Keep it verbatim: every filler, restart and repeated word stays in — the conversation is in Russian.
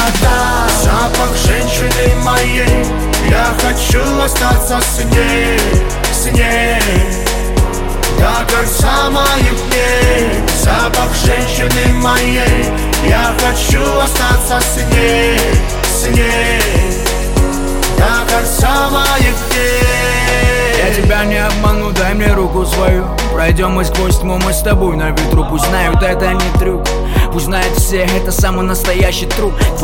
да, запах женщины моей, я хочу остаться с ней, с ней до конца моих дней. Запах женщины моей, я хочу остаться с ней, с ней до конца моих дней. Я тебя не обману, дай мне руку свою. Пройдем мы сквозь тьму, мы с тобой на ветру. Пусть знают, это не трюк, пусть знают все, это самый настоящий труп.